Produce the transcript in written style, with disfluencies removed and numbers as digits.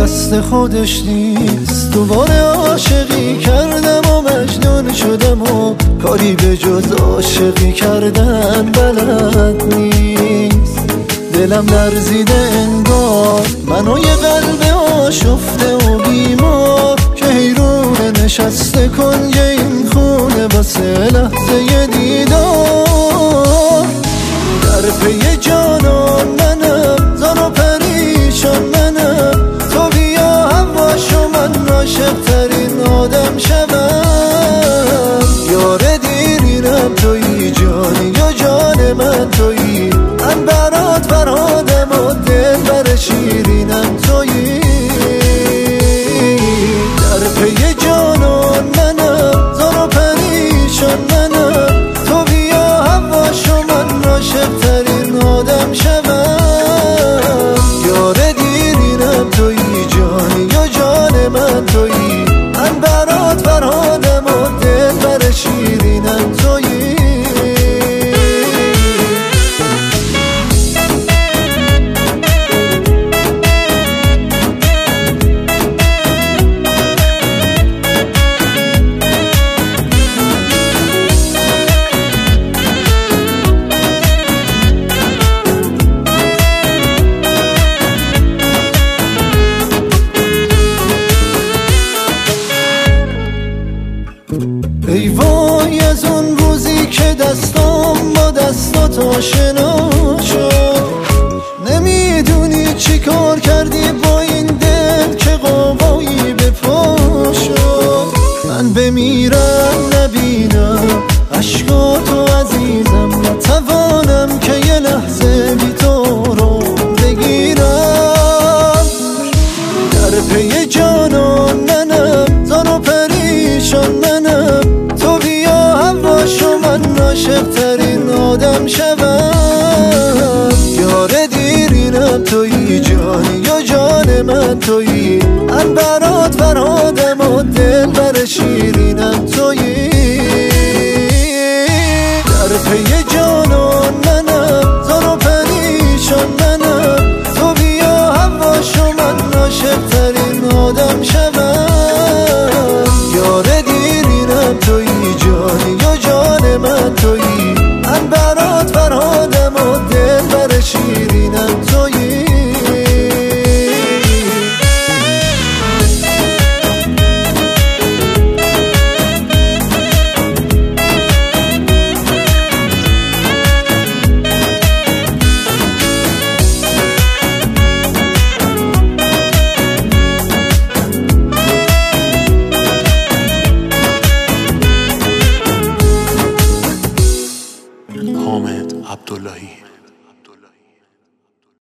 دست خودش نیست. دوباره عاشقی کردم و مجنون شدم و کاری به جز عاشقی کردن بلد نیست. دلم لرزیده انگار منو یه قلب آشفته و بیمار که حیرونه نشسته کنج این خونه واسه لحظه دیدار. در پی جانان منم، زار و پریشان منم، تو بیا هواشو من عاشق ترین آدم شوم. یار دیرینم تویی، جانی یا جان من تویی، من برات فرهادم و دل بر شیرینم تویی. در پی جانان منم، زار و پریشان منم، تو بیا هواشو من عاشق ترین آدم شوم. یار دیرینم تویی، جانی یا جان من تویی، من برات فرهادم و دل بر شیرینم تویی. ای وای از اون روزی که دستام با دستات آشنا شد، نمیدونی چی کار کردی با این دل که قوایی به پا شد. من بمیرم نبینم عشقاتو عزیزم، نتوانم که یه لحظه بی تو رو بگیرم. در پی جانان منم، زار و پریشان منم، تو بیا هواشو من عاشق ترین آدم شوم. یار دیرینم تویی، جانی یا جان من تویی، من برات فرهادم و دل بر شیرینم تویی. در پی جانان منم، زار و پریشان منم، تو بیا هواشو من عاشق ترین آدم شوم. یار دیرینم تویی، جانی یا جان من تویی، من برات فرهادم و دل بر شیرینم تویی. حامد عبداللهی.